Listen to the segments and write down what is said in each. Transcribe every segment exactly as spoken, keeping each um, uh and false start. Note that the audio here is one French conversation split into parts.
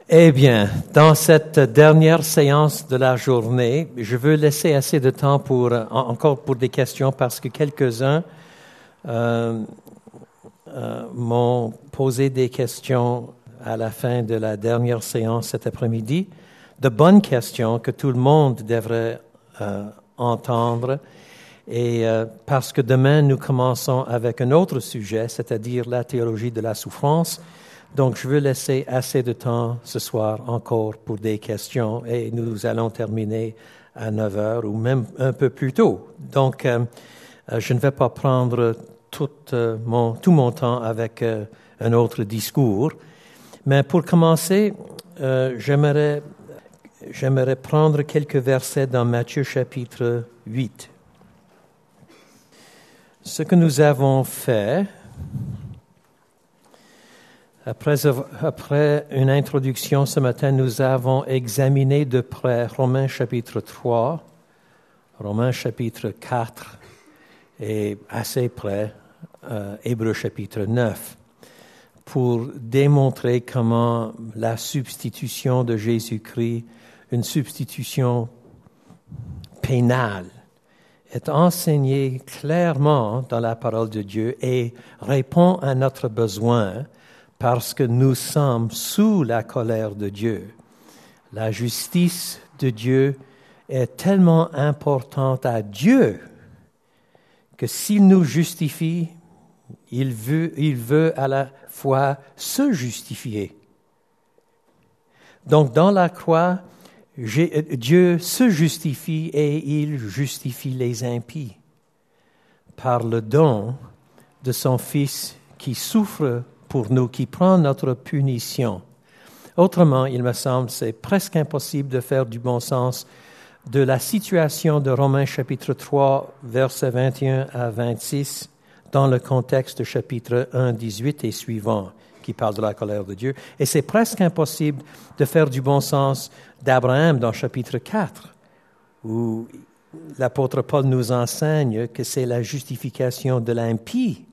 Eh bien, dans cette dernière séance de la journée, je veux laisser assez de temps pour encore pour des questions parce que quelques-uns euh, euh, m'ont posé des questions à la fin de la dernière séance cet après-midi, de bonnes questions que tout le monde devrait euh, entendre. Et euh, parce que demain, nous commençons avec un autre sujet, c'est-à-dire la théologie de la souffrance. Donc, je veux laisser assez de temps ce soir encore pour des questions et nous allons terminer à neuf heures ou même un peu plus tôt. Donc, euh, je ne vais pas prendre tout, euh, mon, tout mon temps avec euh, un autre discours. Mais pour commencer, euh, j'aimerais, j'aimerais prendre quelques versets dans Matthieu chapitre huit. Ce que nous avons fait, après, après une introduction ce matin, nous avons examiné de près Romains chapitre trois, Romains chapitre quatre et assez près euh, Hébreux chapitre neuf, pour démontrer comment la substitution de Jésus-Christ, une substitution pénale, est enseignée clairement dans la parole de Dieu et répond à notre besoin parce que nous sommes sous la colère de Dieu. La justice de Dieu est tellement importante à Dieu que s'il nous justifie, il veut, il veut à la fois se justifier. Donc, dans la croix, Dieu se justifie et il justifie les impies par le don de son Fils qui souffre pour nous, qui prend notre punition. Autrement, il me semble, c'est presque impossible de faire du bon sens de la situation de Romains chapitre trois, versets vingt et un à vingt-six, dans le contexte de chapitre un, dix-huit et suivant, qui parle de la colère de Dieu. Et c'est presque impossible de faire du bon sens d'Abraham dans chapitre quatre, où l'apôtre Paul nous enseigne que c'est la justification de l'impie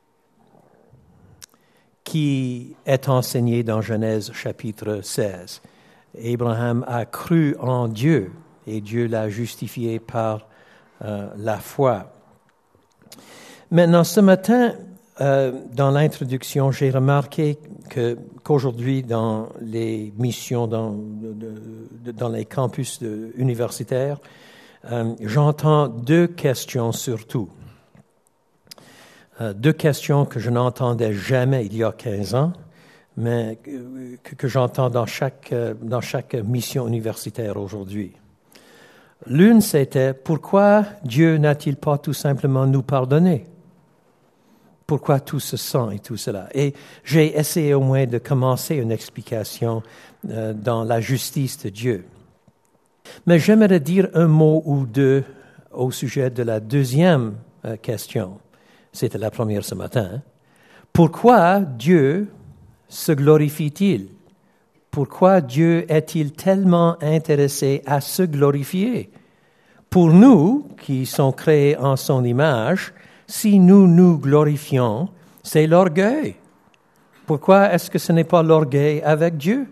qui est enseignée dans Genèse chapitre seize. Abraham a cru en Dieu et Dieu l'a justifié par euh, la foi. Maintenant, ce matin, euh, dans l'introduction, j'ai remarqué que, qu'aujourd'hui, dans les missions, dans, de, de, dans les campus de, universitaires, euh, j'entends deux questions surtout. Euh, deux questions que je n'entendais jamais il y a quinze ans, mais que, que j'entends dans chaque, dans chaque mission universitaire aujourd'hui. L'une, c'était « Pourquoi Dieu n'a-t-il pas tout simplement nous pardonné ?» Pourquoi tout ce sang et tout cela? Et j'ai essayé au moins de commencer une explication euh, dans la justice de Dieu. Mais j'aimerais dire un mot ou deux au sujet de la deuxième euh, question. C'était la première ce matin. Pourquoi Dieu se glorifie-t-il? Pourquoi Dieu est-il tellement intéressé à se glorifier? Pour nous, qui sommes créés en son image, si nous nous glorifions, c'est l'orgueil. Pourquoi est-ce que ce n'est pas l'orgueil avec Dieu?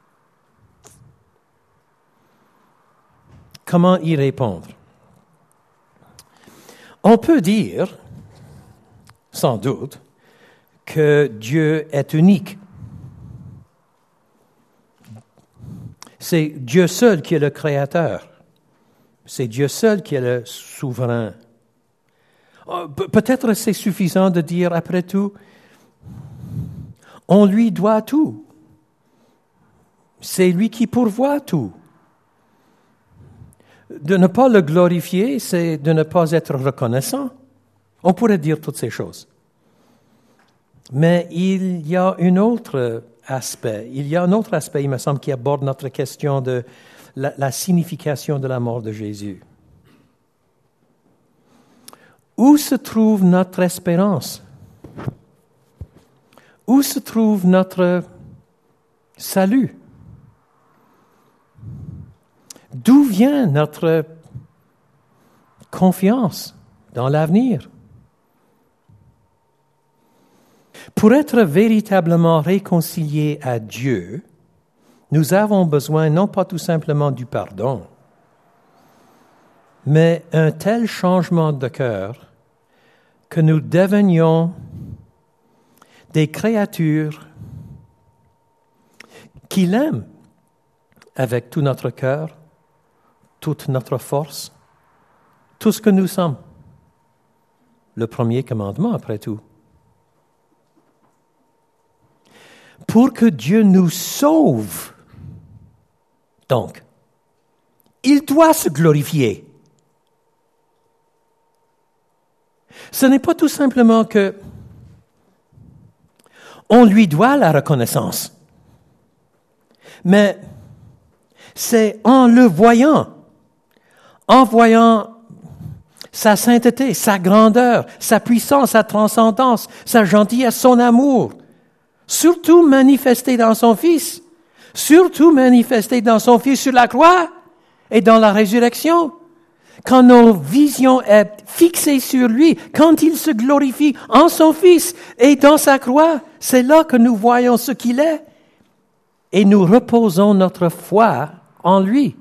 Comment y répondre? On peut dire, sans doute, que Dieu est unique. C'est Dieu seul qui est le créateur. C'est Dieu seul qui est le souverain. Peut-être c'est suffisant de dire, après tout, on lui doit tout. C'est lui qui pourvoit tout. De ne pas le glorifier, c'est de ne pas être reconnaissant. On pourrait dire toutes ces choses. Mais il y a un autre aspect. Il y a un autre aspect, il me semble, qui aborde notre question de la, la signification de la mort de Jésus. Où se trouve notre espérance? Où se trouve notre salut? D'où vient notre confiance dans l'avenir? Pour être véritablement réconcilié à Dieu, Nous avons besoin non pas tout simplement du pardon, mais un tel changement de cœur que nous devenions des créatures qu'il aime avec tout notre cœur, toute notre force, tout ce que nous sommes. Le premier commandement, après tout. Pour que Dieu nous sauve, donc, il doit se glorifier. Ce n'est pas tout simplement que on lui doit la reconnaissance, mais c'est en le voyant, en voyant sa sainteté, sa grandeur, sa puissance, sa transcendance, sa gentillesse, son amour, surtout manifesté dans son Fils, surtout manifesté dans son Fils sur la croix et dans la résurrection. Quand nos visions sont fixées sur lui, quand il se glorifie en son Fils et dans sa croix, c'est là que nous voyons ce qu'il est et nous reposons notre foi en lui.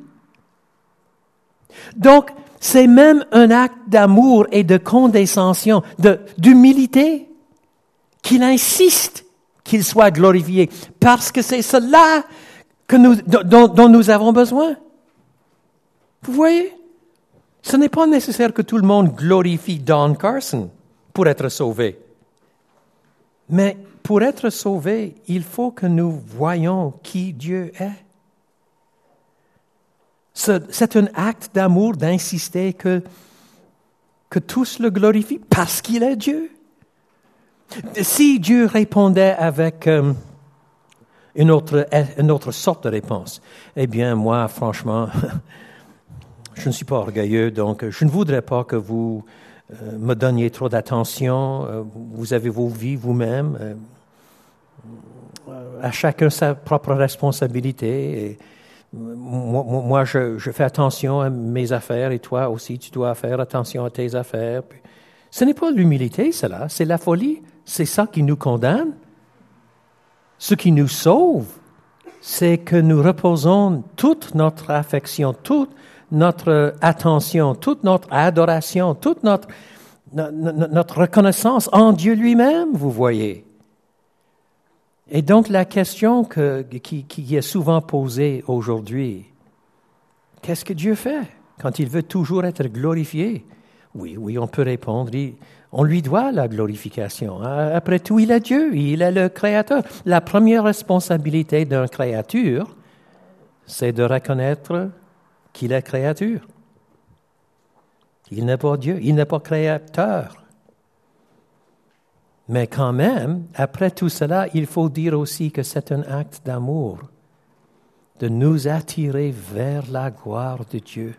Donc, c'est même un acte d'amour et de condescension, de, d'humilité, qu'il insiste qu'il soit glorifié, parce que c'est cela que nous, dont, dont nous avons besoin. Vous voyez? Ce n'est pas nécessaire que tout le monde glorifie Don Carson pour être sauvé. Mais pour être sauvé, il faut que nous voyions qui Dieu est. C'est un acte d'amour d'insister que, que tous le glorifient parce qu'il est Dieu. Si Dieu répondait avec euh, une, autre, une autre sorte de réponse, eh bien, moi, franchement, je ne suis pas orgueilleux, donc je ne voudrais pas que vous euh, me donniez trop d'attention. Euh, vous avez vos vies vous-même. Euh, à chacun sa propre responsabilité. Et, Moi, moi je, je fais attention à mes affaires et toi aussi, tu dois faire attention à tes affaires. Ce n'est pas l'humilité, cela, c'est la folie. C'est ça qui nous condamne. Ce qui nous sauve, c'est que nous reposons toute notre affection, toute notre attention, toute notre adoration, toute notre, notre reconnaissance en Dieu lui-même, vous voyez. Et donc, la question que, qui, qui est souvent posée aujourd'hui, qu'est-ce que Dieu fait quand il veut toujours être glorifié? Oui, oui, on peut répondre, il, on lui doit la glorification. Après tout, il est Dieu, il est le Créateur. La première responsabilité d'un créature, c'est de reconnaître qu'il est créature. Il n'est pas Dieu, il n'est pas créateur. Mais quand même, après tout cela, il faut dire aussi que c'est un acte d'amour de nous attirer vers la gloire de Dieu.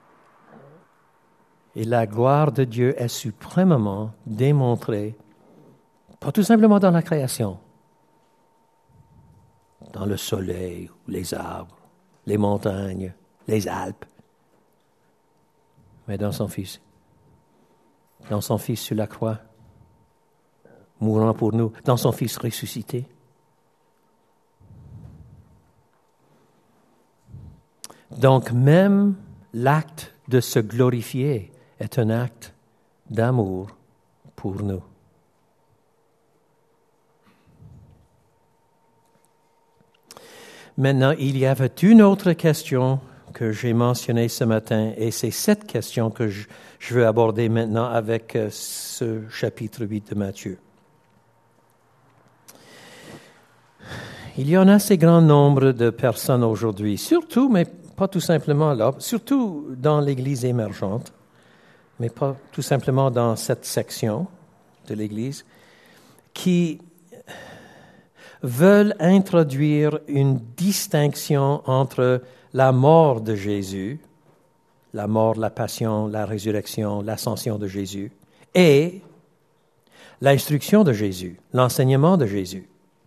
Et la gloire de Dieu est suprêmement démontrée, pas tout simplement dans la création, dans le soleil, les arbres, les montagnes, les Alpes, mais dans son Fils, dans son Fils sur la croix, mourant pour nous, dans son Fils ressuscité. Donc même l'acte de se glorifier est un acte d'amour pour nous. Maintenant, il y avait une autre question que j'ai mentionnée ce matin, et c'est cette question que je, je veux aborder maintenant avec ce chapitre huit de Matthieu. Il y en a un assez grand nombre de personnes aujourd'hui, surtout, mais pas tout simplement là, surtout dans l'Église émergente, mais pas tout simplement dans cette section de l'Église, qui veulent introduire une distinction entre la mort de Jésus, la mort, la passion, la résurrection, l'ascension de Jésus, et l'instruction de Jésus, l'enseignement de Jésus.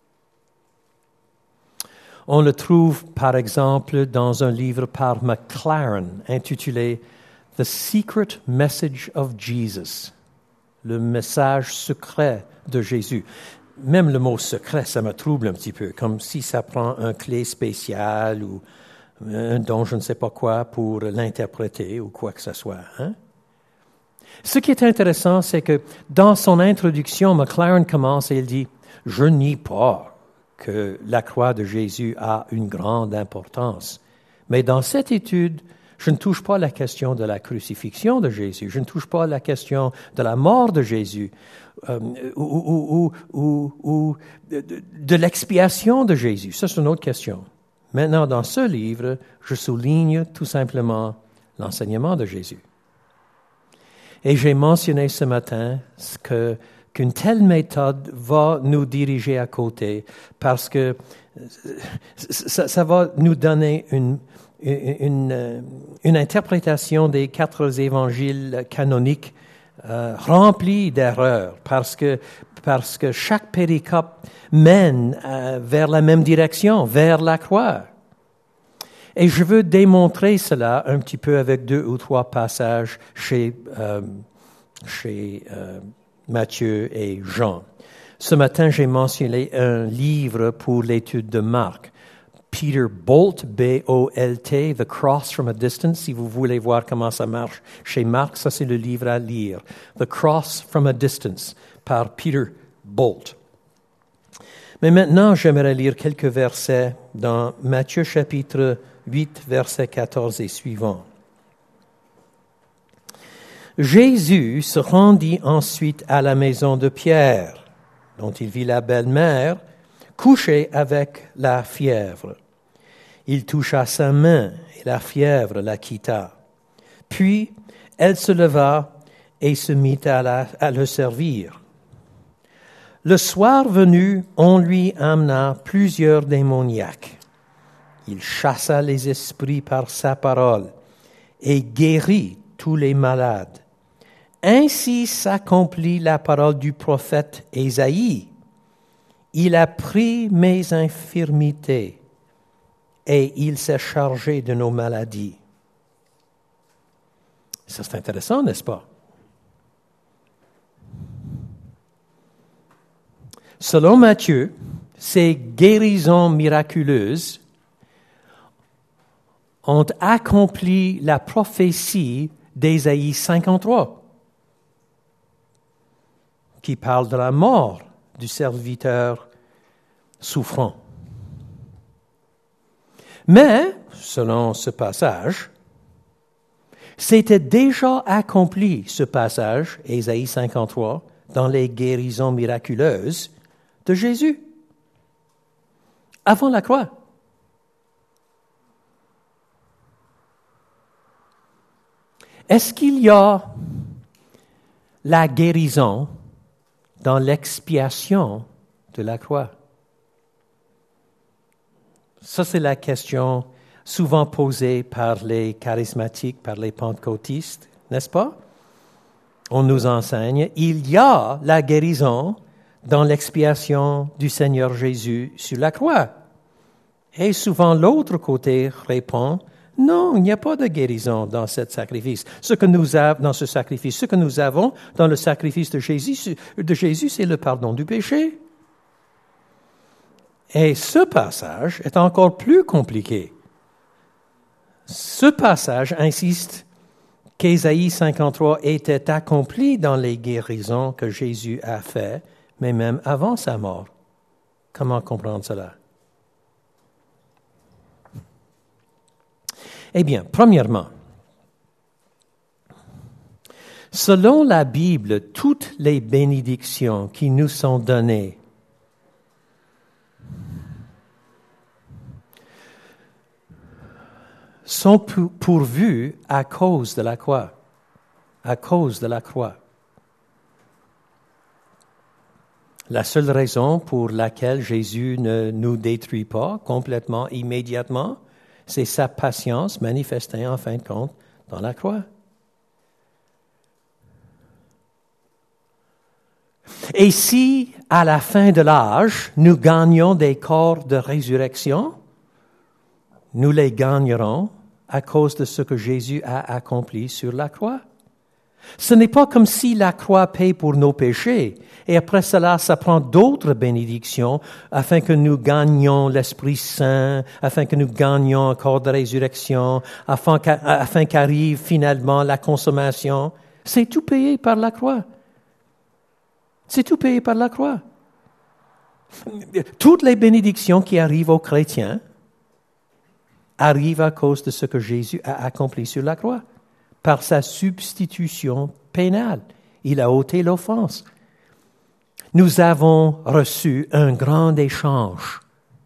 On le trouve, par exemple, dans un livre par Maclaren intitulé « The Secret Message of Jesus », le message secret de Jésus. même le mot secret, ça me trouble un petit peu, comme si ça prend un clé spécial ou un don je ne sais pas quoi pour l'interpréter ou quoi que ce soit. Hein? Ce qui est intéressant, c'est que dans son introduction, McLaren commence et il dit « Je nie pas que la croix de Jésus a une grande importance, mais dans cette étude, je ne touche pas à la question de la crucifixion de Jésus, je ne touche pas à la question de la mort de Jésus euh, ou, ou, ou, ou, ou de, de l'expiation de Jésus. Ça, c'est une autre question. Maintenant, dans ce livre, je souligne tout simplement l'enseignement de Jésus. Et j'ai mentionné ce matin que, qu'une telle méthode va nous diriger à côté parce que ça, ça va nous donner une, une, une interprétation des quatre évangiles canoniques euh, remplie d'erreurs parce que, parce que chaque péricope mène euh, vers la même direction, vers la croix. Et je veux démontrer cela un petit peu avec deux ou trois passages chez, euh, chez euh, Matthieu et Jean. Ce matin, j'ai mentionné un livre pour l'étude de Marc. Peter Bolt, B O L T, The Cross from a Distance. Si vous voulez voir comment ça marche chez Marc, ça c'est le livre à lire. The Cross from a Distance, par Peter Bolt. Mais maintenant, j'aimerais lire quelques versets dans Matthieu chapitre huit, versets quatorze et suivants. Jésus se rendit ensuite à la maison de Pierre, dont il vit la belle-mère, couchée avec la fièvre. Il toucha sa main et la fièvre la quitta. Puis, elle se leva et se mit à, la, à le servir. Le soir venu, on lui amena plusieurs démoniaques. Il chassa les esprits par sa parole et guérit tous les malades. Ainsi s'accomplit la parole du prophète Ésaïe. Il a pris mes infirmités et il s'est chargé de nos maladies. Ça, c'est intéressant, n'est-ce pas? Selon Matthieu, ces guérisons miraculeuses ont accompli la prophétie d'Ésaïe cinquante-trois, qui parle de la mort du serviteur souffrant. Mais, selon ce passage, c'était déjà accompli, ce passage, Ésaïe cinquante-trois, dans les guérisons miraculeuses de Jésus, avant la croix. Est-ce qu'il y a la guérison dans l'expiation de la croix? Ça, c'est la question souvent posée par les charismatiques, par les pentecôtistes, n'est-ce pas? On nous enseigne, il y a la guérison dans l'expiation du Seigneur Jésus sur la croix. Et souvent l'autre côté répond, non, il n'y a pas de guérison dans ce sacrifice. Ce que nous avons dans ce sacrifice, ce que nous avons dans le sacrifice de Jésus, de Jésus, c'est le pardon du péché. Et ce passage est encore plus compliqué. Ce passage insiste qu'Ésaïe cinquante-trois était accompli dans les guérisons que Jésus a faites, mais même avant sa mort. Comment comprendre cela? Eh bien, premièrement, selon la Bible, toutes les bénédictions qui nous sont données sont pourvues à cause de la croix, à cause de la croix. La seule raison pour laquelle Jésus ne nous détruit pas complètement, immédiatement, c'est sa patience manifestée en fin de compte dans la croix. Et si, à la fin de l'âge, nous gagnons des corps de résurrection, nous les gagnerons à cause de ce que Jésus a accompli sur la croix. Ce n'est pas comme si la croix paye pour nos péchés, et après cela, ça prend d'autres bénédictions afin que nous gagnions l'Esprit Saint, afin que nous gagnions un corps de résurrection, afin, qu'a, afin qu'arrive finalement la consommation. C'est tout payé par la croix. C'est tout payé par la croix. Toutes les bénédictions qui arrivent aux chrétiens arrivent à cause de ce que Jésus a accompli sur la croix. Par sa substitution pénale. Il a ôté l'offense. Nous avons reçu un grand échange.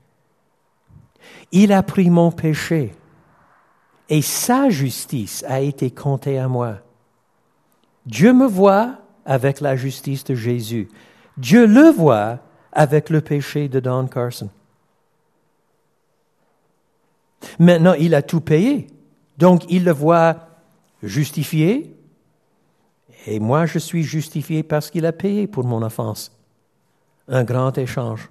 Il a pris mon péché et sa justice a été comptée à moi. Dieu me voit avec la justice de Jésus. Dieu le voit avec le péché de Don Carson. Maintenant, il a tout payé. Donc, il le voit justifié, et moi je suis justifié parce qu'il a payé pour mon offense. Un grand échange.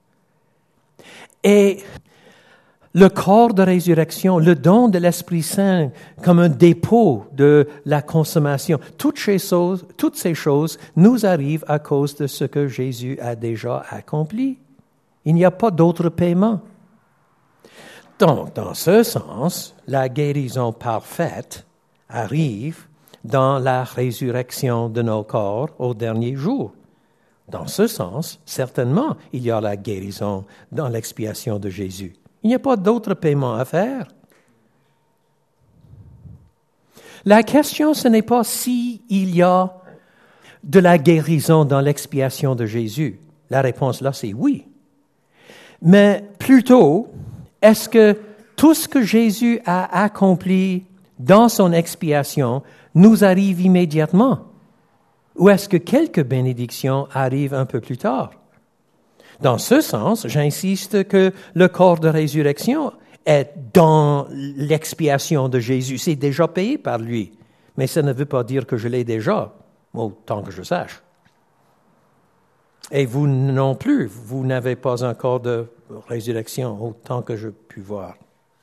Et le corps de résurrection, le don de l'Esprit Saint comme un dépôt de la consommation, toutes ces choses, toutes ces choses nous arrivent à cause de ce que Jésus a déjà accompli. Il n'y a pas d'autre paiement. Donc, dans ce sens, la guérison parfaite arrive dans la résurrection de nos corps au dernier jour. Dans ce sens, certainement, il y a la guérison dans l'expiation de Jésus. Il n'y a pas d'autre paiement à faire. La question, ce n'est pas s'il y a de la guérison dans l'expiation de Jésus. La réponse là, c'est oui. Mais plutôt, est-ce que tout ce que Jésus a accompli dans son expiation, nous arrive immédiatement? Ou est-ce que quelques bénédictions arrivent un peu plus tard? Dans ce sens, j'insiste que le corps de résurrection est dans l'expiation de Jésus. C'est déjà payé par lui. Mais ça ne veut pas dire que je l'ai déjà, autant que je sache. Et vous non plus, vous n'avez pas un corps de résurrection, autant que je puis voir.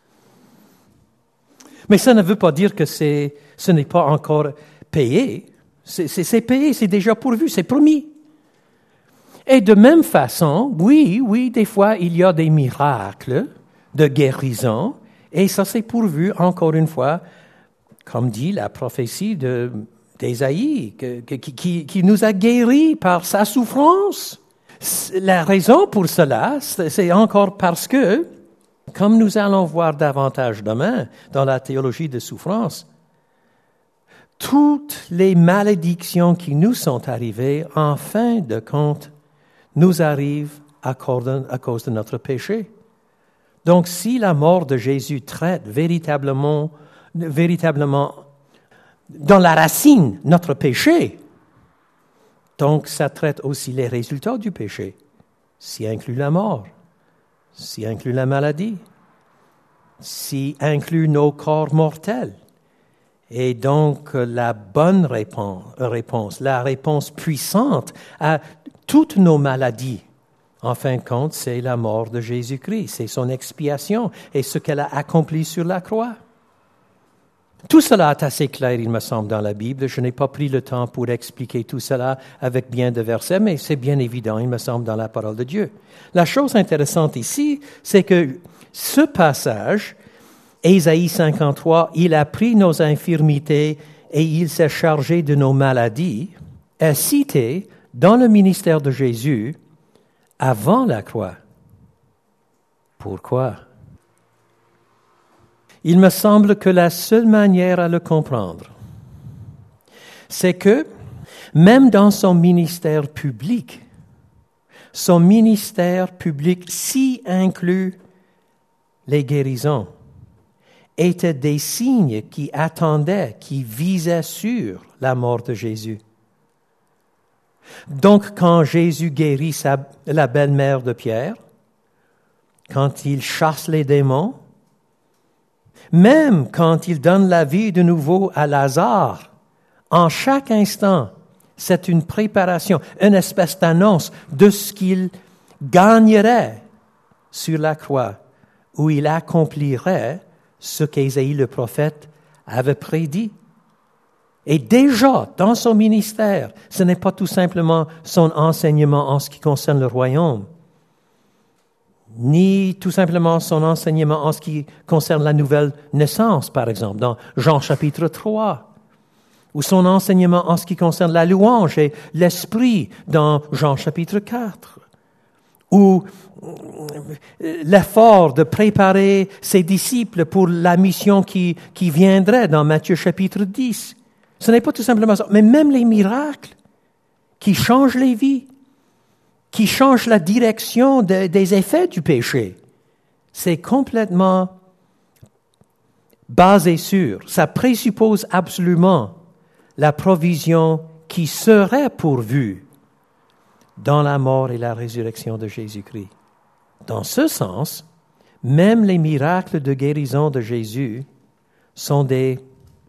Mais ça ne veut pas dire que c'est, ce n'est pas encore payé. C'est, c'est, c'est payé, c'est déjà pourvu, c'est promis. Et de même façon, oui, oui, des fois, il y a des miracles de guérison, et ça c'est pourvu, encore une fois, comme dit la prophétie de, d'Ésaïe, que, que, qui, qui nous a guéris par sa souffrance. La raison pour cela, c'est encore parce que, comme nous allons voir davantage demain dans la théologie de souffrance, toutes les malédictions qui nous sont arrivées, en fin de compte, nous arrivent à cause de notre péché. Donc, si la mort de Jésus traite véritablement, véritablement dans la racine notre péché, donc ça traite aussi les résultats du péché, s'y inclut la mort, s'y inclut la maladie, s'y inclut nos corps mortels. Et donc, la bonne réponse, réponse, la réponse puissante à toutes nos maladies, en fin de compte, c'est la mort de Jésus-Christ, c'est son expiation et ce qu'elle a accompli sur la croix. Tout cela est assez clair, il me semble, dans la Bible. Je n'ai pas pris le temps pour expliquer tout cela avec bien de versets, mais c'est bien évident, il me semble, dans la parole de Dieu. La chose intéressante ici, c'est que ce passage, Ésaïe cinquante-trois, « Il a pris nos infirmités et il s'est chargé de nos maladies », est cité dans le ministère de Jésus avant la croix. Pourquoi? Il me semble que la seule manière à le comprendre, c'est que même dans son ministère public, son ministère public s'y inclut les guérisons, étaient des signes qui attendaient, qui visaient sur la mort de Jésus. Donc, quand Jésus guérit sa, la belle-mère de Pierre, quand il chasse les démons, même quand il donne la vie de nouveau à Lazare, en chaque instant, c'est une préparation, une espèce d'annonce de ce qu'il gagnerait sur la croix, où il accomplirait ce qu'Ésaïe le prophète avait prédit. Et déjà, dans son ministère, ce n'est pas tout simplement son enseignement en ce qui concerne le royaume, ni tout simplement son enseignement en ce qui concerne la nouvelle naissance, par exemple, dans Jean chapitre trois, ou son enseignement en ce qui concerne la louange et l'esprit dans Jean chapitre quatre, ou l'effort de préparer ses disciples pour la mission qui, qui viendrait dans Matthieu chapitre dix. Ce n'est pas tout simplement ça, mais même les miracles qui changent les vies, qui changent la direction de, des effets du péché, c'est complètement basé sur, ça présuppose absolument la provision qui serait pourvue dans la mort et la résurrection de Jésus-Christ. Dans ce sens, même les miracles de guérison de Jésus sont des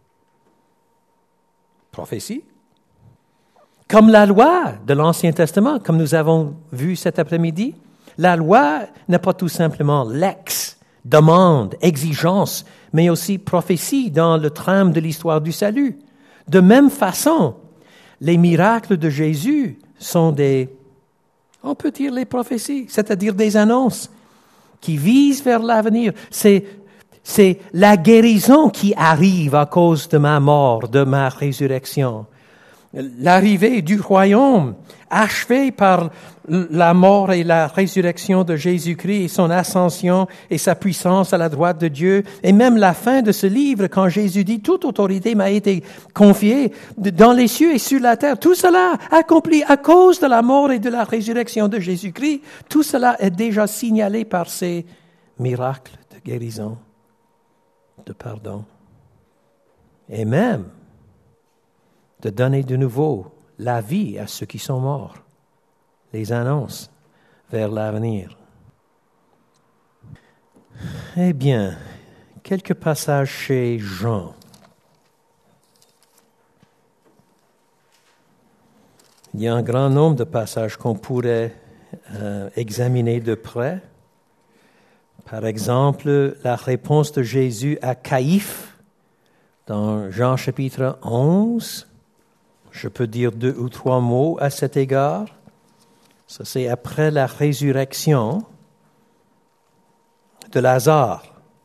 prophéties. Comme la loi de l'Ancien Testament, comme nous avons vu cet après-midi, la loi n'est pas tout simplement lex, demande, exigence, mais aussi prophétie dans le trame de l'histoire du salut. De même façon, les miracles de Jésus sont des, on peut dire les prophéties, c'est-à-dire des annonces qui visent vers l'avenir. C'est, c'est la guérison qui arrive à cause de ma mort, de ma résurrection. L'arrivée du royaume, achevée par la mort et la résurrection de Jésus-Christ, et son ascension et sa puissance à la droite de Dieu, et même la fin de ce livre, quand Jésus dit « Toute autorité m'a été confiée dans les cieux et sur la terre », tout cela accompli à cause de la mort et de la résurrection de Jésus-Christ, tout cela est déjà signalé par ces miracles de guérison, de pardon, et même de donner de nouveau la vie à ceux qui sont morts, les annonces vers l'avenir. Eh bien, quelques passages chez Jean. Il y a un grand nombre de passages qu'on pourrait euh, examiner de près. Par exemple, la réponse de Jésus à Caïphe dans Jean chapitre onze. Je peux dire deux ou trois mots à cet égard. Ça, c'est après la résurrection de Lazare.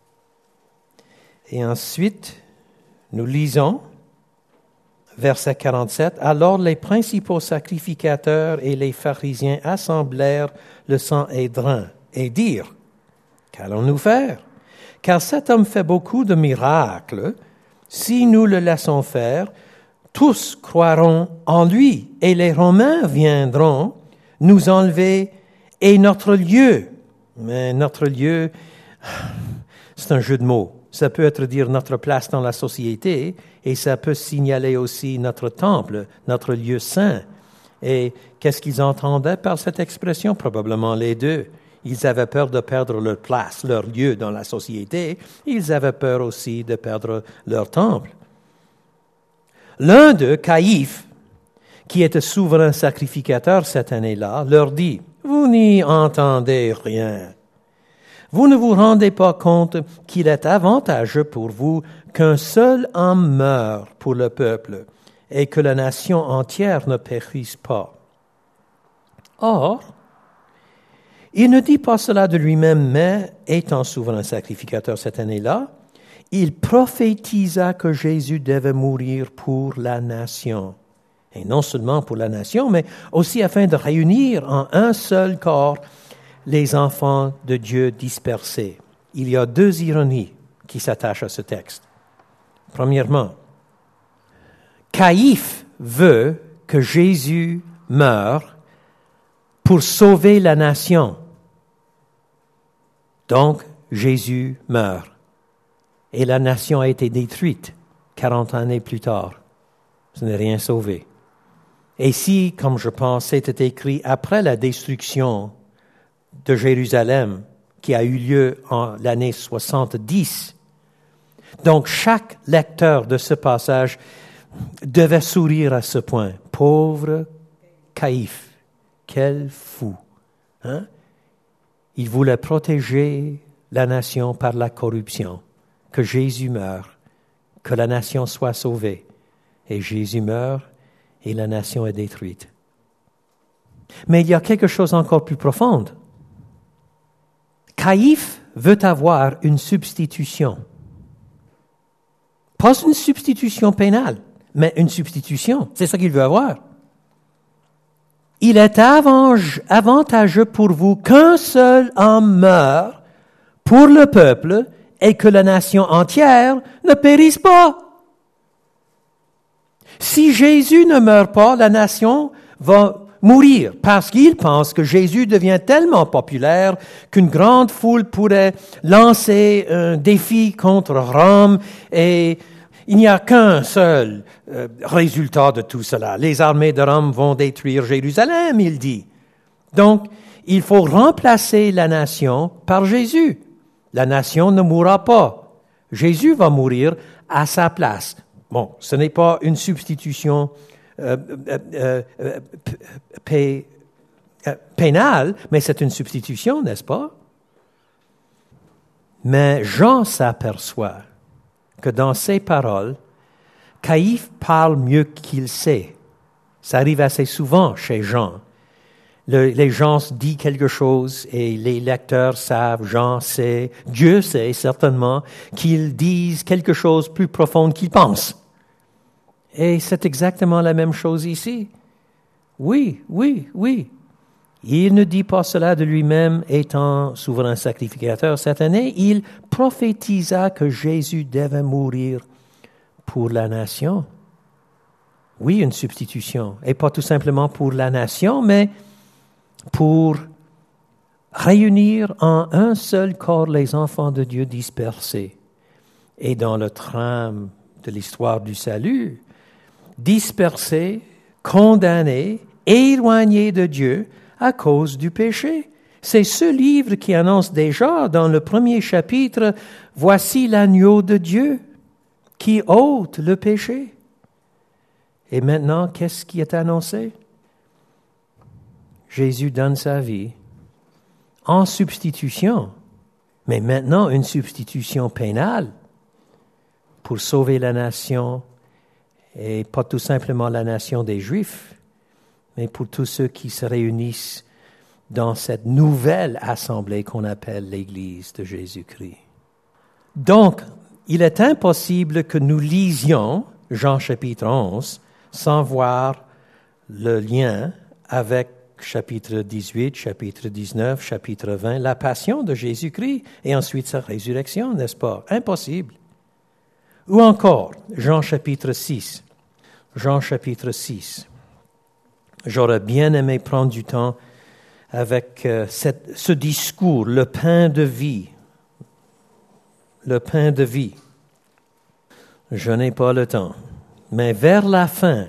Et ensuite, nous lisons, verset quarante-sept, « Alors les principaux sacrificateurs et les pharisiens assemblèrent le Sanhédrin et dirent, « Qu'allons-nous faire? Car cet homme fait beaucoup de miracles. Si nous le laissons faire, tous croiront en lui, et les Romains viendront nous enlever, et notre lieu. » Mais notre lieu, c'est un jeu de mots. Ça peut être dire notre place dans la société, et ça peut signaler aussi notre temple, notre lieu saint. Et qu'est-ce qu'ils entendaient par cette expression? Probablement les deux. Ils avaient peur de perdre leur place, leur lieu dans la société. Ils avaient peur aussi de perdre leur temple. L'un d'eux, Caïphe, qui était souverain sacrificateur cette année-là, leur dit, « Vous n'y entendez rien. Vous ne vous rendez pas compte qu'il est avantageux pour vous qu'un seul homme meure pour le peuple et que la nation entière ne périsse pas. » Or, il ne dit pas cela de lui-même, mais, étant souverain sacrificateur cette année-là, il prophétisa que Jésus devait mourir pour la nation. Et non seulement pour la nation, mais aussi afin de réunir en un seul corps les enfants de Dieu dispersés. Il y a deux ironies qui s'attachent à ce texte. Premièrement, Caïphe veut que Jésus meure pour sauver la nation. Donc, Jésus meurt. Et la nation a été détruite quarante années plus tard. Ce n'est rien sauvé. Et si, comme je pense, c'était écrit après la destruction de Jérusalem, qui a eu lieu en l'année soixante-dix, donc chaque lecteur de ce passage devait sourire à ce point. Pauvre Caïphe, quel fou! Hein? Il voulait protéger la nation par la corruption. Que Jésus meure, que la nation soit sauvée. et Jésus meurt et la nation est détruite. Mais il y a quelque chose encore plus profond. Caïphe veut avoir une substitution. Pas une substitution pénale, mais une substitution. C'est ça qu'il veut avoir. Il est avantageux pour vous qu'un seul homme meure pour le peuple et que la nation entière ne périsse pas. Si Jésus ne meurt pas, la nation va mourir parce qu'il pense que Jésus devient tellement populaire qu'une grande foule pourrait lancer un défi contre Rome et il n'y a qu'un seul euh, résultat de tout cela. Les armées de Rome vont détruire Jérusalem, il dit. Donc, il faut remplacer la nation par Jésus. La nation ne mourra pas. Jésus va mourir à sa place. Bon, ce n'est pas une substitution euh, euh, euh, p- euh, pénale, mais c'est une substitution, n'est-ce pas? Mais Jean s'aperçoit que dans ses paroles, Caïphe parle mieux qu'il sait. Ça arrive assez souvent chez Jean. Le, les gens disent quelque chose et les lecteurs savent, Jean sait, Dieu sait certainement qu'ils disent quelque chose plus profond qu'ils pensent. Et c'est exactement la même chose ici. Oui, oui, oui. Il ne dit pas cela de lui-même étant souverain sacrificateur cette année. Il prophétisa que Jésus devait mourir pour la nation. Oui, une substitution. Et pas tout simplement pour la nation, mais pour réunir en un seul corps les enfants de Dieu dispersés. Et dans le trame de l'histoire du salut, dispersés, condamnés, éloignés de Dieu, à cause du péché. C'est ce livre qui annonce déjà dans le premier chapitre, « Voici l'agneau de Dieu qui ôte le péché ». Et maintenant, qu'est-ce qui est annoncé? Jésus donne sa vie en substitution, mais maintenant une substitution pénale pour sauver la nation, et pas tout simplement la nation des Juifs, mais pour tous ceux qui se réunissent dans cette nouvelle assemblée qu'on appelle l'Église de Jésus-Christ. Donc, il est impossible que nous lisions Jean chapitre onze sans voir le lien avec chapitre dix-huit, chapitre dix-neuf, chapitre vingt, la passion de Jésus-Christ et ensuite sa résurrection, n'est-ce pas? Impossible. Ou encore, Jean chapitre six. Jean chapitre six. J'aurais bien aimé prendre du temps avec euh, cette, ce discours, le pain de vie. Le pain de vie. Je n'ai pas le temps. Mais vers la fin,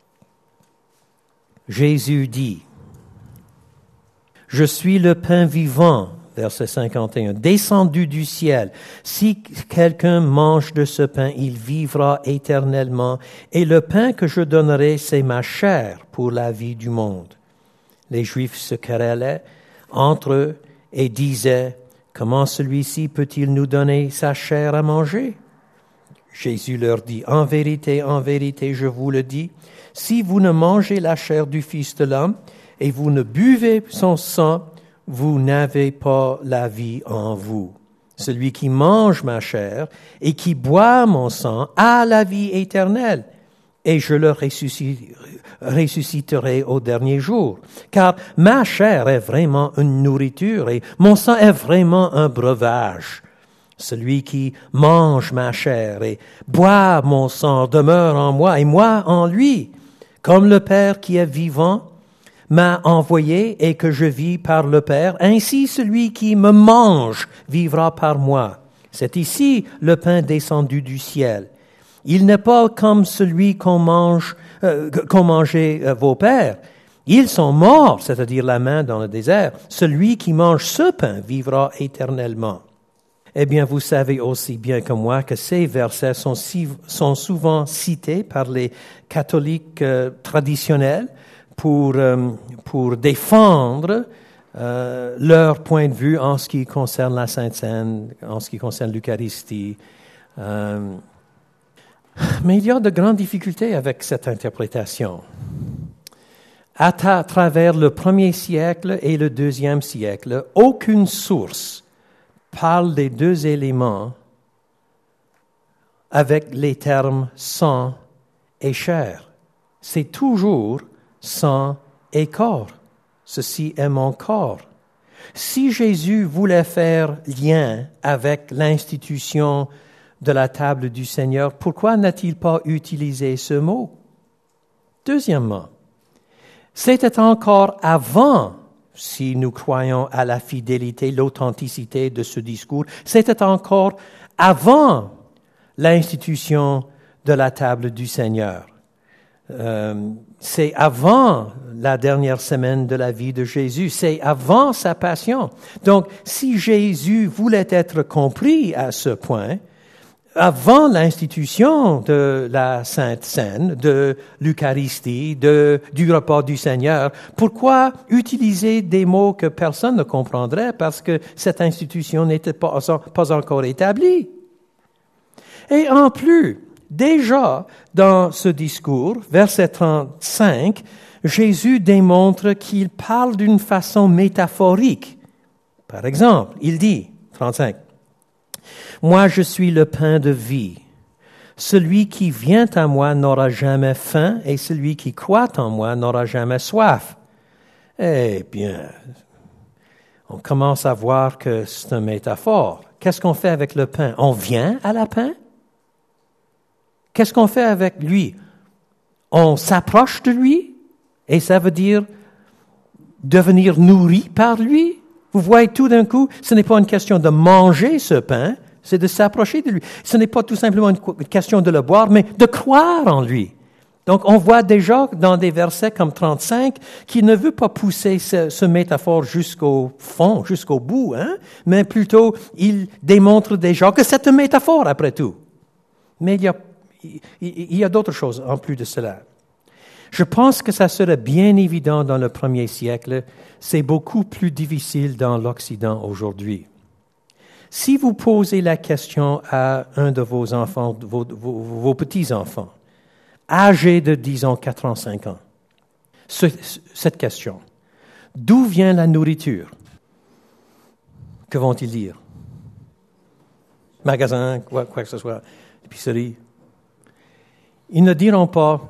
Jésus dit, « Je suis le pain vivant, verset cinquante et un, descendu du ciel. Si quelqu'un mange de ce pain, il vivra éternellement. Et le pain que je donnerai, c'est ma chair pour la vie du monde. » Les Juifs se querellaient entre eux et disaient, « Comment celui-ci peut-il nous donner sa chair à manger? » Jésus leur dit, « En vérité, en vérité, je vous le dis, si vous ne mangez la chair du Fils de l'homme et vous ne buvez son sang, vous n'avez pas la vie en vous. Celui qui mange ma chair et qui boit mon sang a la vie éternelle, et je le ressusciterai au dernier jour. Car ma chair est vraiment une nourriture et mon sang est vraiment un breuvage. Celui qui mange ma chair et boit mon sang demeure en moi et moi en lui. Comme le Père qui est vivant m'a envoyé et que je vis par le Père, ainsi celui qui me mange vivra par moi. C'est ici le pain descendu du ciel. Il n'est pas comme celui qu'on mange, euh, qu'ont mangé euh, vos pères. Ils sont morts, c'est-à-dire la main dans le désert. Celui qui mange ce pain vivra éternellement. Eh bien, vous savez aussi bien que moi que ces versets sont, si, sont souvent cités par les catholiques euh, traditionnels pour, euh, pour défendre euh, leur point de vue en ce qui concerne la Sainte Seine, en ce qui concerne l'Eucharistie. Euh, Mais il y a de grandes difficultés avec cette interprétation. À ta- travers le premier siècle et le deuxième siècle, aucune source parle des deux éléments avec les termes sang et chair. C'est toujours sang et corps. Ceci est mon corps. Si Jésus voulait faire lien avec l'institution de la table du Seigneur, pourquoi n'a-t-il pas utilisé ce mot? Deuxièmement, c'était encore avant, si nous croyons à la fidélité, l'authenticité de ce discours, c'était encore avant l'institution de la table du Seigneur. Euh, c'est avant la dernière semaine de la vie de Jésus, c'est avant sa passion. Donc, si Jésus voulait être compris à ce point, avant l'institution de la Sainte Seine, de l'Eucharistie, de, du repas du Seigneur, pourquoi utiliser des mots que personne ne comprendrait parce que cette institution n'était pas, pas encore établie? Et en plus, déjà dans ce discours, verset trente-cinq, Jésus démontre qu'il parle d'une façon métaphorique. Par exemple, il dit, trente-cinq, « Moi je suis le pain de vie. Celui qui vient à moi n'aura jamais faim et celui qui croit en moi n'aura jamais soif. » Eh bien, on commence à voir que c'est une métaphore. Qu'est-ce qu'on fait avec le pain? On vient à la pain? Qu'est-ce qu'on fait avec lui? On s'approche de lui et ça veut dire devenir nourri par lui. Vous voyez, tout d'un coup, ce n'est pas une question de manger ce pain, c'est de s'approcher de lui. Ce n'est pas tout simplement une question de le boire, mais de croire en lui. Donc, on voit déjà dans des versets comme trente-cinq qu'il ne veut pas pousser ce, ce métaphore jusqu'au fond, jusqu'au bout, hein, mais plutôt il démontre déjà que c'est une métaphore après tout. Mais il y a Il y a d'autres choses en plus de cela. Je pense que ça serait bien évident dans le premier siècle. C'est beaucoup plus difficile dans l'Occident aujourd'hui. Si vous posez la question à un de vos enfants, vos, vos, vos petits-enfants, âgés de, disons, quatre ans, cinq ans, ce, cette question, d'où vient la nourriture? Que vont-ils dire? Magasin, quoi, quoi que ce soit, épicerie. Ils ne diront pas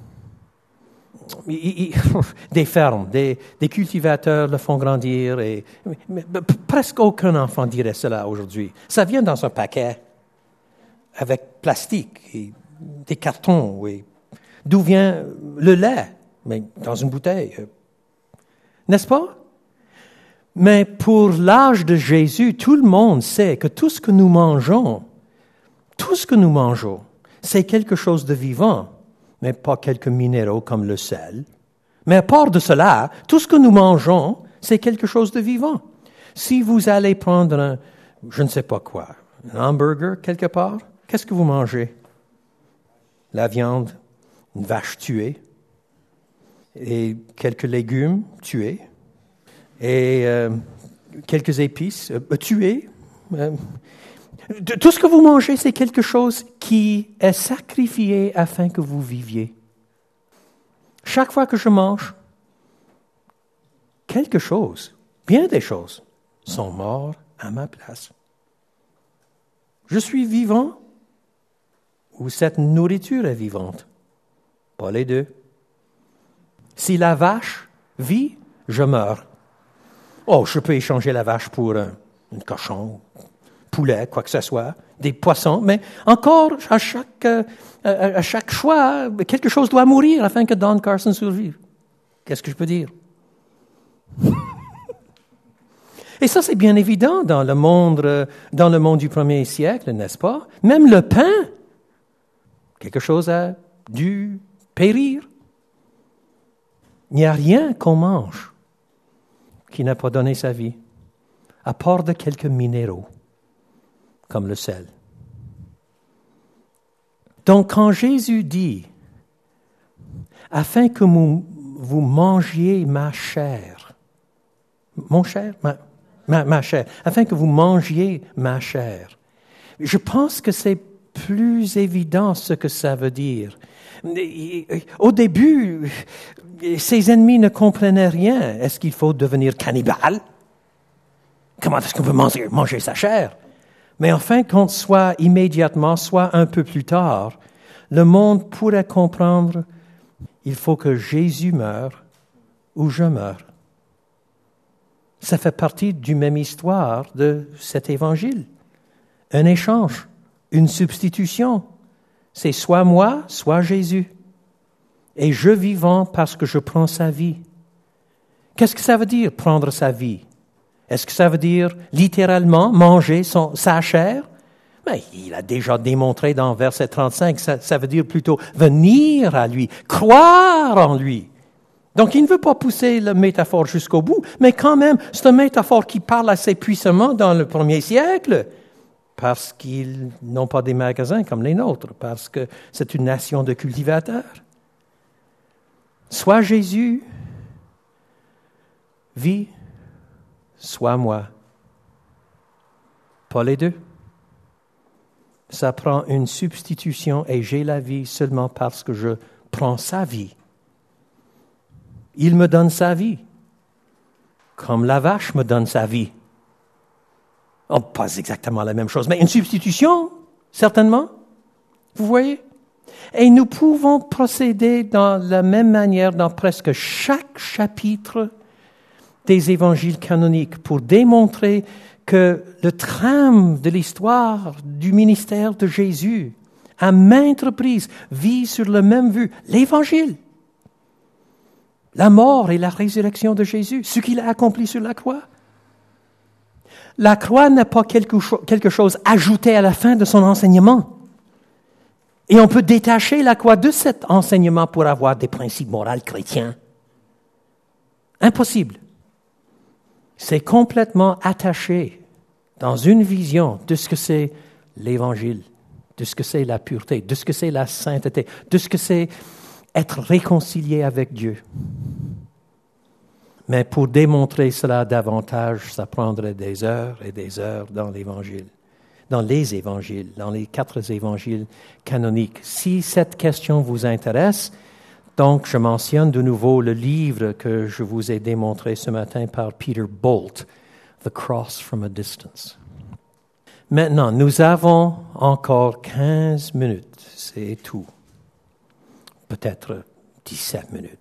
ils, ils, des fermes, des, des cultivateurs le font grandir. Et, mais, mais, presque aucun enfant dirait cela aujourd'hui. Ça vient dans un paquet avec plastique et des cartons. Oui. D'où vient le lait? Mais dans une bouteille. N'est-ce pas? Mais pour l'âge de Jésus, tout le monde sait que tout ce que nous mangeons, tout ce que nous mangeons, c'est quelque chose de vivant, mais pas quelques minéraux comme le sel. Mais à part de cela, tout ce que nous mangeons, c'est quelque chose de vivant. Si vous allez prendre un, je ne sais pas quoi, un hamburger quelque part, qu'est-ce que vous mangez? La viande, une vache tuée, et quelques légumes tués, et euh, quelques épices euh, tuées. Euh, Tout ce que vous mangez, c'est quelque chose qui est sacrifié afin que vous viviez. Chaque fois que je mange, quelque chose, bien des choses, sont morts à ma place. Je suis vivant ou cette nourriture est vivante? Pas les deux. Si la vache vit, je meurs. Oh, je peux échanger la vache pour un, un cochon, poulet, quoi que ce soit, des poissons, mais encore, à chaque, euh, à chaque choix, quelque chose doit mourir afin que Don Carson survive. Qu'est-ce que je peux dire? Et ça, c'est bien évident dans le monde, dans le monde du premier siècle, n'est-ce pas? Même le pain, quelque chose a dû périr. Il n'y a rien qu'on mange qui n'a pas donné sa vie, à part de quelques minéraux, comme le sel. Donc, quand Jésus dit, afin que vous, vous mangiez ma chair, mon chair, ma, ma, ma chair, afin que vous mangiez ma chair, je pense que c'est plus évident ce que ça veut dire. Au début, ses ennemis ne comprenaient rien. Est-ce qu'il faut devenir cannibale? Comment est-ce qu'on peut manger, manger sa chair? Mais enfin, qu'on soit immédiatement, soit un peu plus tard, le monde pourrait comprendre, il faut que Jésus meure ou je meure. Ça fait partie du même histoire de cet évangile. Un échange, une substitution. C'est soit moi, soit Jésus. Et je vivant parce que je prends sa vie. Qu'est-ce que ça veut dire, prendre sa vie? Est-ce que ça veut dire littéralement manger son, sa chair? Mais il a déjà démontré dans verset trente-cinq, ça, ça veut dire plutôt venir à lui, croire en lui. Donc il ne veut pas pousser la métaphore jusqu'au bout, mais quand même, c'est une métaphore qui parle assez puissamment dans le premier siècle, parce qu'ils n'ont pas des magasins comme les nôtres, parce que c'est une nation de cultivateurs. Soit Jésus vit, soit moi. Pas les deux. Ça prend une substitution et j'ai la vie seulement parce que je prends sa vie. Il me donne sa vie, comme la vache me donne sa vie. Oh, pas exactement la même chose, mais une substitution, certainement. Vous voyez? Et nous pouvons procéder dans la même manière dans presque chaque chapitre des évangiles canoniques pour démontrer que le trame de l'histoire du ministère de Jésus, à maintes reprises, vit sur le même vue, l'évangile. La mort et la résurrection de Jésus, ce qu'il a accompli sur la croix. La croix n'est pas quelque, cho- quelque chose ajouté à la fin de son enseignement. Et on peut détacher la croix de cet enseignement pour avoir des principes moraux chrétiens. Impossible. C'est complètement attaché dans une vision de ce que c'est l'Évangile, de ce que c'est la pureté, de ce que c'est la sainteté, de ce que c'est être réconcilié avec Dieu. Mais pour démontrer cela davantage, ça prendrait des heures et des heures dans l'Évangile, dans les Évangiles, dans les quatre Évangiles canoniques. Si cette question vous intéresse, donc je mentionne de nouveau le livre que je vous ai démontré ce matin par Peter Bolt, The Cross from a Distance. Maintenant, nous avons encore quinze minutes, c'est tout. Peut-être dix-sept minutes.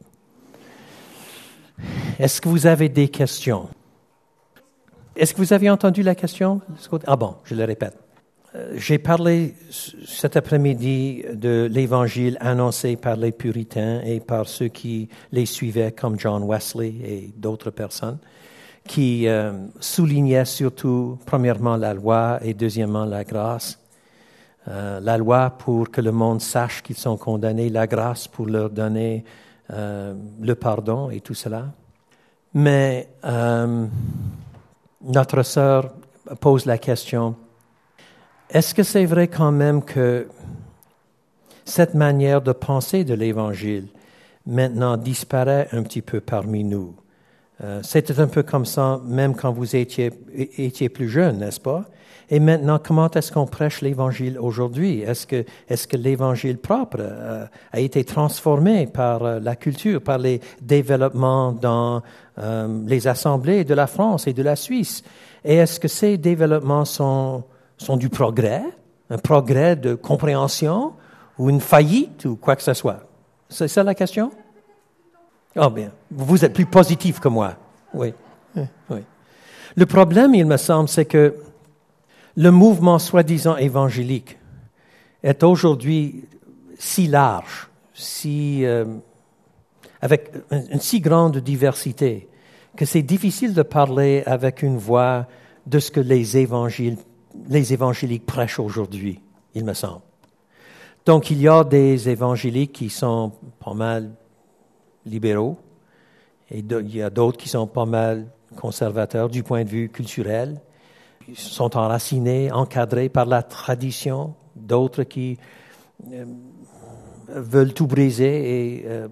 Est-ce que vous avez des questions? Est-ce que vous avez entendu la question? Ah bon, je le répète. J'ai parlé cet après-midi de l'Évangile annoncé par les puritains et par ceux qui les suivaient comme John Wesley et d'autres personnes, qui euh, soulignaient surtout, premièrement, la loi et deuxièmement, la grâce. Euh, la loi pour que le monde sache qu'ils sont condamnés, la grâce pour leur donner euh, le pardon et tout cela. Mais euh, notre sœur pose la question, est-ce que c'est vrai quand même que cette manière de penser de l'Évangile maintenant disparaît un petit peu parmi nous? Euh, c'était un peu comme ça même quand vous étiez, étiez plus jeune, n'est-ce pas? Et maintenant, comment est-ce qu'on prêche l'Évangile aujourd'hui? Est-ce que, est-ce que l'Évangile propre euh, a été transformé par euh, la culture, par les développements dans euh, les assemblées de la France et de la Suisse? Et est-ce que ces développements sont, sont du progrès, un progrès de compréhension ou une faillite ou quoi que ce soit? C'est ça la question? Oh bien, vous êtes plus positif que moi. Oui, oui. Le problème, il me semble, c'est que le mouvement soi-disant évangélique est aujourd'hui si large, si, euh, avec une si grande diversité, que c'est difficile de parler avec une voix de ce que les évangiles, les évangéliques prêchent aujourd'hui, il me semble. Donc, il y a des évangéliques qui sont pas mal libéraux, et il y a d'autres qui sont pas mal conservateurs du point de vue culturel. Ils sont enracinés, encadrés par la tradition, d'autres qui euh, veulent tout briser et euh,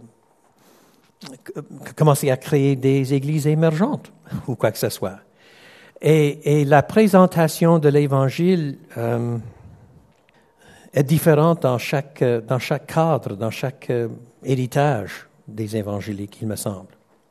commencer à créer des églises émergentes ou quoi que ce soit. Et, et la présentation de l'Évangile euh, est différente dans chaque, dans chaque cadre, dans chaque euh, héritage des évangéliques, il me semble.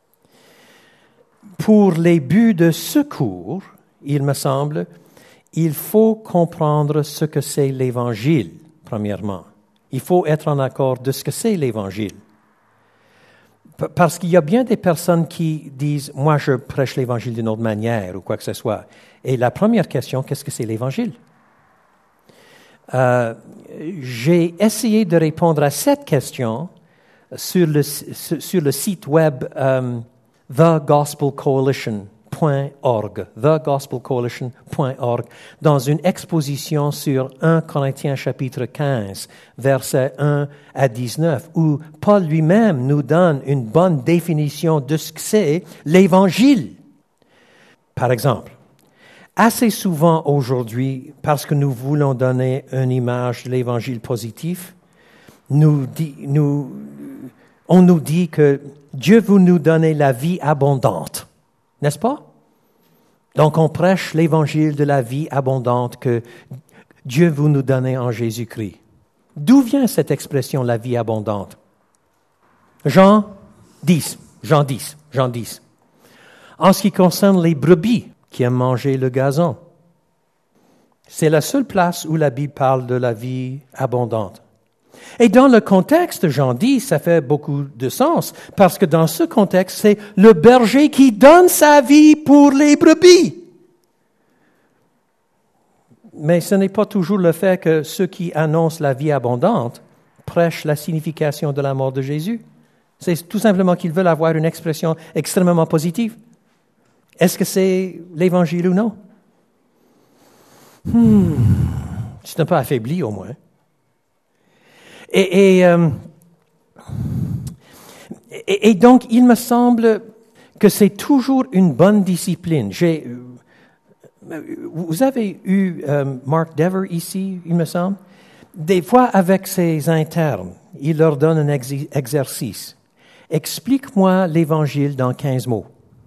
Pour les buts de secours, il me semble, il faut comprendre ce que c'est l'Évangile, premièrement. Il faut être en accord de ce que c'est l'Évangile. Parce qu'il y a bien des personnes qui disent « moi, je prêche l'Évangile d'une autre manière » ou quoi que ce soit. Et la première question, qu'est-ce que c'est l'Évangile? Euh, j'ai essayé de répondre à cette question sur le, sur le site web um, the gospel coalition point org, the gospel coalition point org, dans une exposition sur premier Corinthiens chapitre quinze, versets un à dix-neuf, où Paul lui-même nous donne une bonne définition de ce que c'est l'Évangile. Par exemple, assez souvent aujourd'hui, parce que nous voulons donner une image de l'Évangile positif, nous dit, nous, on nous dit que Dieu veut nous donner la vie abondante, n'est-ce pas? Donc on prêche l'Évangile de la vie abondante que Dieu veut nous donner en Jésus-Christ. D'où vient cette expression, la vie abondante? Jean dix, Jean dix, Jean dix. En ce qui concerne les brebis qui aiment manger le gazon, c'est la seule place où la Bible parle de la vie abondante. Et dans le contexte, Jean dix, ça fait beaucoup de sens, parce que dans ce contexte, c'est le berger qui donne sa vie pour les brebis. Mais ce n'est pas toujours le fait que ceux qui annoncent la vie abondante prêchent la signification de la mort de Jésus. C'est tout simplement qu'ils veulent avoir une expression extrêmement positive. Est-ce que c'est l'Évangile ou non? Hmm, c'est un peu affaibli au moins. Et, et, euh, et, et donc, il me semble que c'est toujours une bonne discipline. J'ai, euh, vous avez eu euh, Mark Dever ici, il me semble. Des fois, avec ses internes, il leur donne un ex- exercice. Explique-moi l'Évangile dans quinze mots.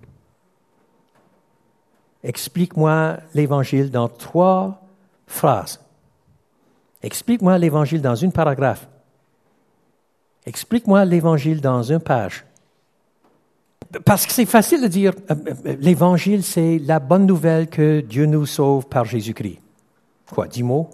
Explique-moi l'Évangile dans trois phrases. Explique-moi l'Évangile dans une paragraphe. Explique-moi l'Évangile dans une page. Parce que c'est facile de dire, euh, l'Évangile, c'est la bonne nouvelle que Dieu nous sauve par Jésus-Christ. Quoi, dix mots?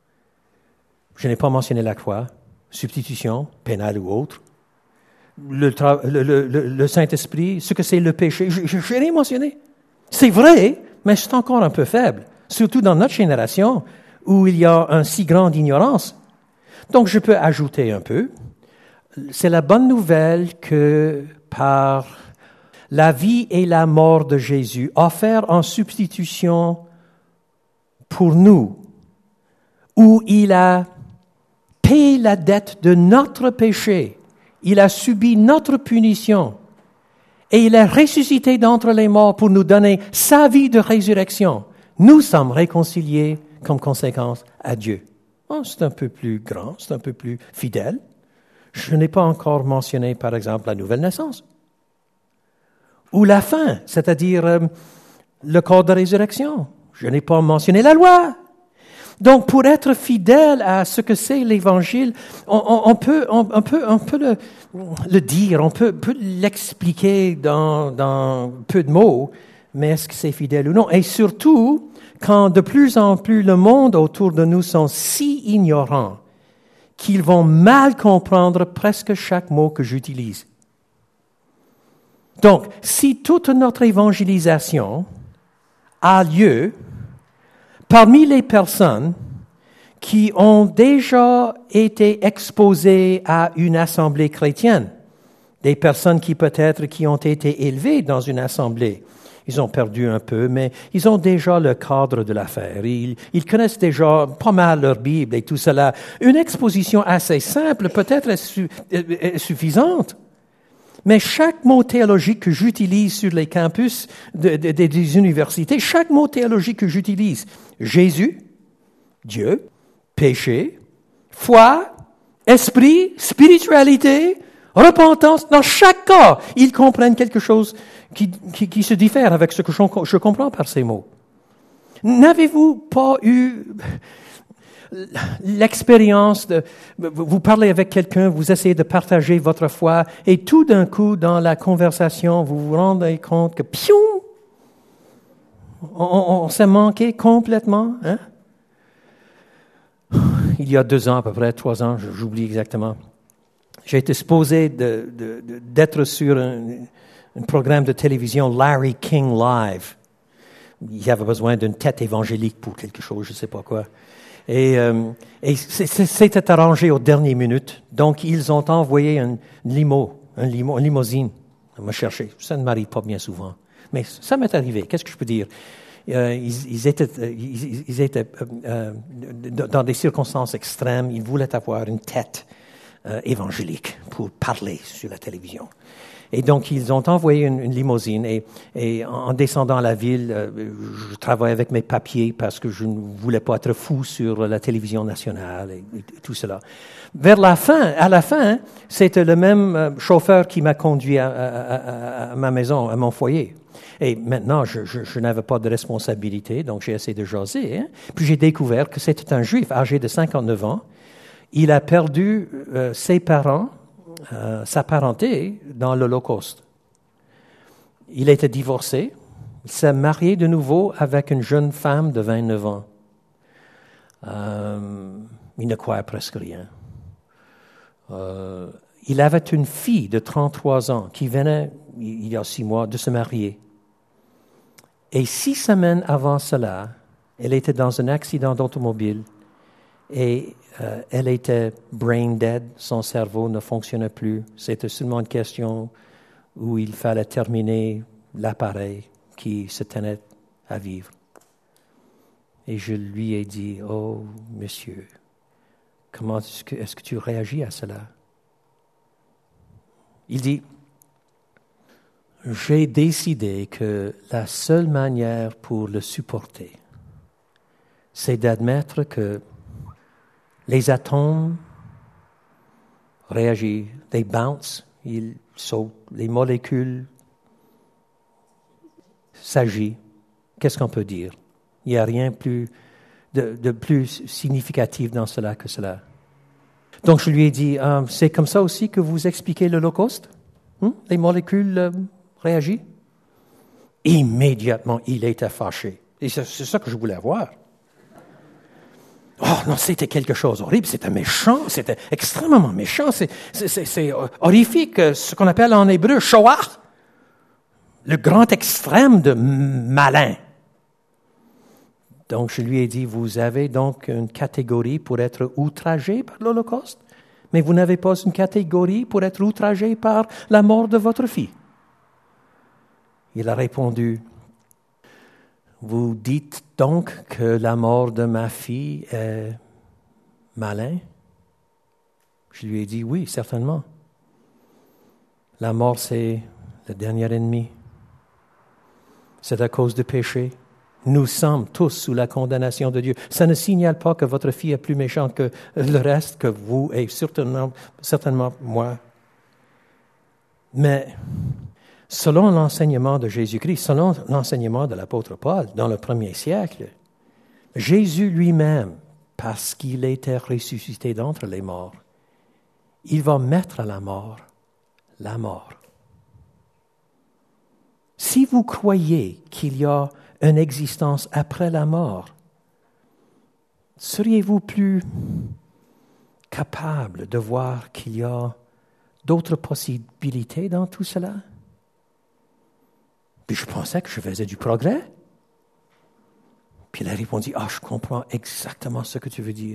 Je n'ai pas mentionné la croix, substitution, pénale ou autre. Le, tra- le, le, le, le Saint-Esprit, ce que c'est le péché, je n'ai rien mentionné. C'est vrai, mais c'est encore un peu faible, surtout dans notre génération où il y a un si grande ignorance. Donc, je peux ajouter un peu. C'est la bonne nouvelle que par la vie et la mort de Jésus, offert en substitution pour nous, où il a payé la dette de notre péché, il a subi notre punition, et il est ressuscité d'entre les morts pour nous donner sa vie de résurrection. Nous sommes réconciliés comme conséquence à Dieu. Oh, c'est un peu plus grand, c'est un peu plus fidèle. Je n'ai pas encore mentionné, par exemple, la nouvelle naissance. Ou la fin, c'est-à-dire euh, le corps de résurrection. Je n'ai pas mentionné la loi. Donc, pour être fidèle à ce que c'est l'Évangile, on, on, on peut, on, on peut, on peut le, le dire, on peut, peut l'expliquer dans, dans peu de mots, mais est-ce que c'est fidèle ou non? Et surtout, quand de plus en plus le monde autour de nous sont si ignorants qu'ils vont mal comprendre presque chaque mot que j'utilise. Donc, si toute notre évangélisation a lieu parmi les personnes qui ont déjà été exposées à une assemblée chrétienne, des personnes qui peut-être qui ont été élevées dans une assemblée, ils ont perdu un peu, mais ils ont déjà le cadre de l'affaire. Ils, ils connaissent déjà pas mal leur Bible et tout cela. Une exposition assez simple peut-être est, su, est suffisante. Mais chaque mot théologique que j'utilise sur les campus de, de, de, des universités, chaque mot théologique que j'utilise, Jésus, Dieu, péché, foi, esprit, spiritualité, repentance, dans chaque cas, ils comprennent quelque chose qui, qui, qui se diffère avec ce que je, je comprends par ces mots. N'avez-vous pas eu l'expérience de, vous parlez avec quelqu'un, vous essayez de partager votre foi, et tout d'un coup, dans la conversation, vous vous rendez compte que, piou, on, on, on s'est manqué complètement, hein? Il y a deux ans à peu près, trois ans, j'oublie exactement. J'ai été supposé de, de, de, d'être sur un, un programme de télévision Larry King Live. Il y avait besoin d'une tête évangélique pour quelque chose, je ne sais pas quoi. Et, euh, et c'est, c'est, c'était arrangé aux dernières minutes. Donc, ils ont envoyé un limo, un limo, une limousine me chercher. Ça ne m'arrive pas bien souvent. Mais ça m'est arrivé. Qu'est-ce que je peux dire? Euh, ils, ils étaient, ils, ils étaient euh, euh, dans des circonstances extrêmes. Ils voulaient avoir une tête euh, évangélique pour parler sur la télévision. Et donc, ils ont envoyé une, une limousine. Et, et en descendant à la ville, euh, je travaillais avec mes papiers parce que je ne voulais pas être fou sur la télévision nationale et, et tout cela. Vers la fin, à la fin, c'était le même euh, chauffeur qui m'a conduit à, à, à, à ma maison, à mon foyer. Et maintenant, je, je, je n'avais pas de responsabilité, donc j'ai essayé de jaser. Hein. Puis j'ai découvert que c'était un Juif âgé de cinquante-neuf ans. Il a perdu euh, ses parents, euh, sa parenté dans l'Holocauste. Il était divorcé. Il s'est marié de nouveau avec une jeune femme de vingt-neuf ans. Euh, il ne croyait presque rien. Euh, il avait une fille de trente-trois ans qui venait, il y a six mois, de se marier. Et six semaines avant cela, elle était dans un accident d'automobile et euh, elle était brain dead, son cerveau ne fonctionnait plus. C'était seulement une question où il fallait terminer l'appareil qui se tenait à vivre. Et je lui ai dit, « Oh, monsieur, comment est-ce que, est-ce que tu réagis à cela? » Il dit, « J'ai décidé que la seule manière pour le supporter, c'est d'admettre que les atomes réagissent, they bounce, ils sautent, les molécules s'agissent. Qu'est-ce qu'on peut dire? Il n'y a rien plus de, de plus significatif dans cela que cela. » Donc je lui ai dit, euh, c'est comme ça aussi que vous expliquez l'Holocauste? Hum? Les molécules euh, réagissent? Immédiatement, il était fâché. Et c'est, c'est ça que je voulais voir. Oh non, c'était quelque chose d'horrible, c'était méchant, c'était extrêmement méchant, c'est, c'est, c'est, c'est horrifique, ce qu'on appelle en hébreu « shoah », le grand extrême de malin. Donc, je lui ai dit, vous avez donc une catégorie pour être outragé par l'Holocauste, mais vous n'avez pas une catégorie pour être outragé par la mort de votre fille. Il a répondu, vous dites donc que la mort de ma fille est malin? Je lui ai dit, oui, certainement. La mort, c'est le dernier ennemi. C'est à cause du péché. Nous sommes tous sous la condamnation de Dieu. Ça ne signale pas que votre fille est plus méchante que le reste, que vous et certainement, certainement moi. Mais selon l'enseignement de Jésus-Christ, selon l'enseignement de l'apôtre Paul dans le premier siècle, Jésus lui-même, parce qu'il était ressuscité d'entre les morts, il va mettre à la mort la mort. Si vous croyez qu'il y a une existence après la mort, seriez-vous plus capable de voir qu'il y a d'autres possibilités dans tout cela? Puis je pensais que je faisais du progrès. Puis il a répondu, « Ah, je comprends exactement ce que tu veux dire. »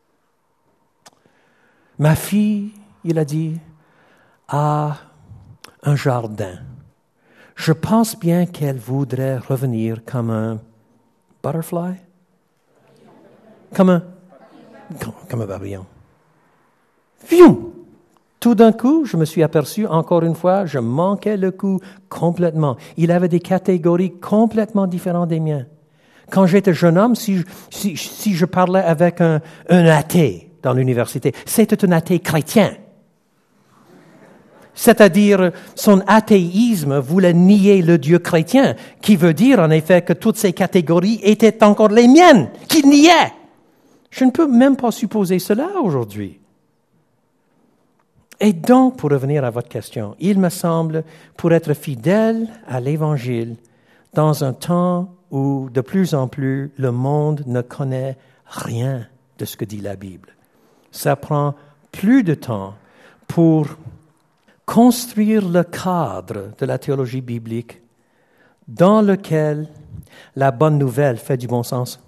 Ma fille, il a dit, a un jardin. Je pense bien qu'elle voudrait revenir comme un butterfly, comme un, comme, comme un papillon. Fiou! Tout d'un coup, je me suis aperçu, encore une fois, je manquais le coup complètement. Il avait des catégories complètement différentes des miennes. Quand j'étais jeune homme, si je, si, si je parlais avec un, un athée dans l'université, c'était un athée chrétien. C'est-à-dire, son athéisme voulait nier le Dieu chrétien, qui veut dire en effet que toutes ces catégories étaient encore les miennes, qu'il niait. Je ne peux même pas supposer cela aujourd'hui. Et donc, pour revenir à votre question, il me semble, pour être fidèle à l'Évangile, dans un temps où de plus en plus le monde ne connaît rien de ce que dit la Bible, ça prend plus de temps pour construire le cadre de la théologie biblique dans lequel la bonne nouvelle fait du bon sens.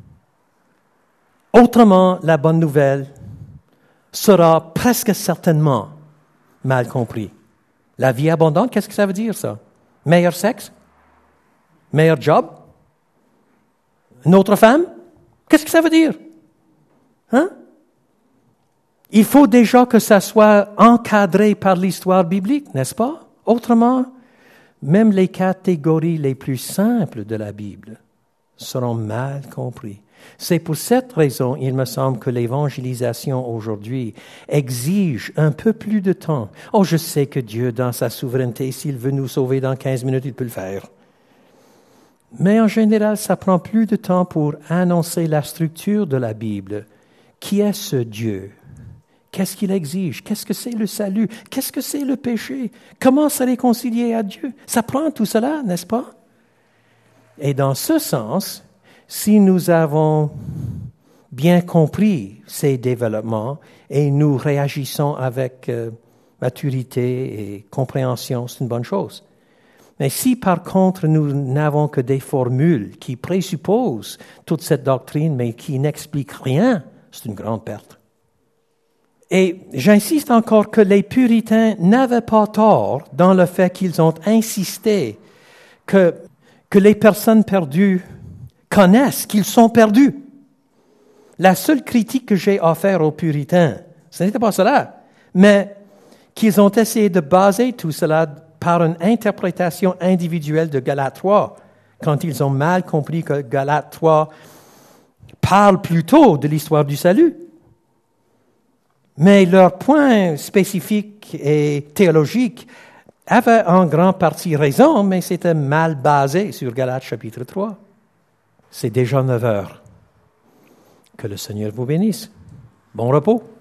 Autrement, la bonne nouvelle sera presque certainement mal compris. La vie abondante, qu'est-ce que ça veut dire, ça? Meilleur sexe? Meilleur job? Une autre femme? Qu'est-ce que ça veut dire? Hein? Il faut déjà que ça soit encadré par l'histoire biblique, n'est-ce pas? Autrement, même les catégories les plus simples de la Bible seront mal comprises. C'est pour cette raison, il me semble, que l'évangélisation aujourd'hui exige un peu plus de temps. Oh, je sais que Dieu, dans sa souveraineté, s'il veut nous sauver dans quinze minutes, il peut le faire. Mais en général, ça prend plus de temps pour annoncer la structure de la Bible. Qui est ce Dieu? Qu'est-ce qu'il exige? Qu'est-ce que c'est le salut? Qu'est-ce que c'est le péché? Comment se réconcilier à Dieu? Ça prend tout cela, n'est-ce pas? Et dans ce sens, si nous avons bien compris ces développements et nous réagissons avec euh, maturité et compréhension, c'est une bonne chose. Mais si par contre nous n'avons que des formules qui présupposent toute cette doctrine mais qui n'expliquent rien, c'est une grande perte. Et j'insiste encore que les puritains n'avaient pas tort dans le fait qu'ils ont insisté que, que les personnes perdues connaissent qu'ils sont perdus. La seule critique que j'ai à faire aux puritains, ce n'était pas cela, mais qu'ils ont essayé de baser tout cela par une interprétation individuelle de Galates trois, quand ils ont mal compris que Galates trois parle plutôt de l'histoire du salut. Mais leur point spécifique et théologique avait en grande partie raison, mais c'était mal basé sur Galates chapitre trois. C'est déjà neuf heures. Que le Seigneur vous bénisse. Bon repos.